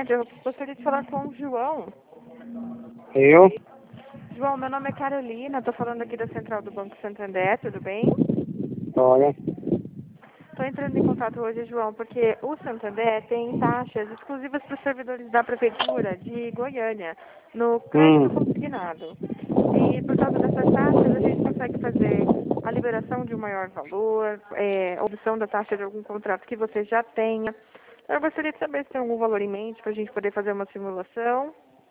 tarde. Eu gostaria de falar com o João. Eu? João, meu nome é Carolina, estou falando aqui da Central do Banco Santander, tudo bem? Olha. Estou entrando em contato hoje, João, porque o Santander tem taxas exclusivas para os servidores da Prefeitura de Goiânia, no crédito consignado. E por causa dessas taxas, a gente consegue fazer a liberação de um maior valor, opção da taxa de algum contrato que você já tenha. Eu gostaria de saber se tem algum valor em mente para a gente poder fazer uma simulação.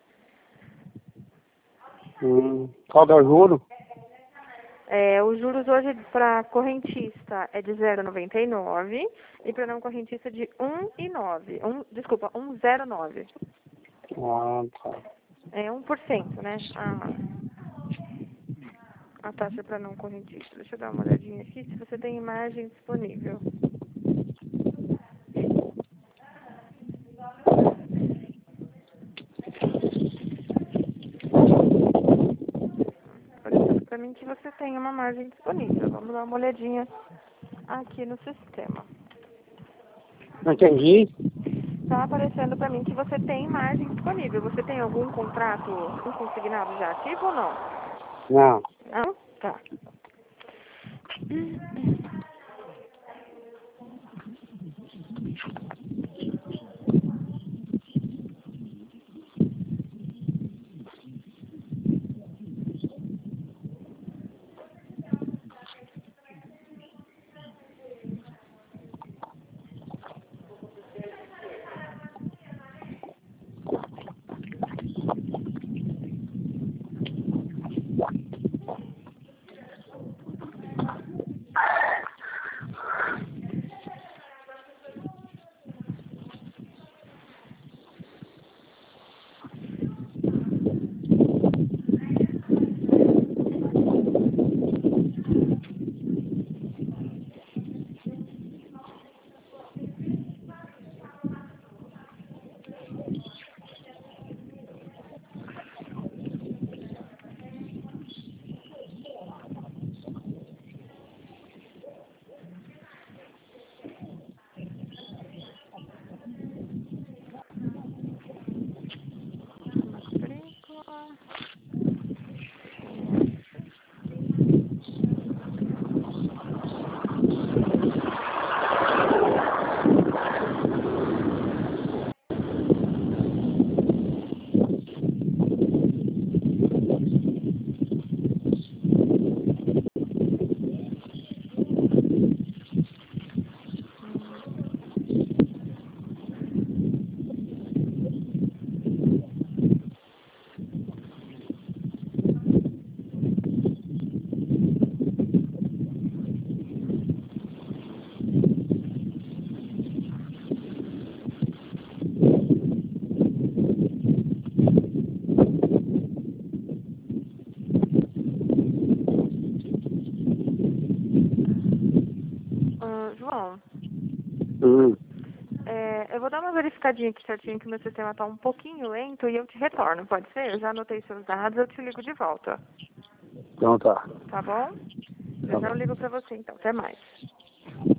Qual que é o juro? Os juros hoje para correntista é de 0,99 e para não correntista de 1,9. Desculpa, 1,09. Ah, tá. É 1%, né? A taxa para não correntista. Deixa eu dar uma olhadinha aqui se você tem imagem disponível. Parecendo para mim que você tem uma margem disponível. Vamos dar uma olhadinha aqui no sistema. Não entendi. Está aparecendo para mim que você tem margem disponível. Você tem algum contrato, um consignado já ativo ou não? Não. Não? Tá. Matrícula. João, eu vou dar uma verificadinha aqui certinho que o meu sistema está um pouquinho lento e eu te retorno, pode ser? Eu já anotei seus dados, eu te ligo de volta. Então tá. Tá bom? Eu já ligo para você então. Até mais.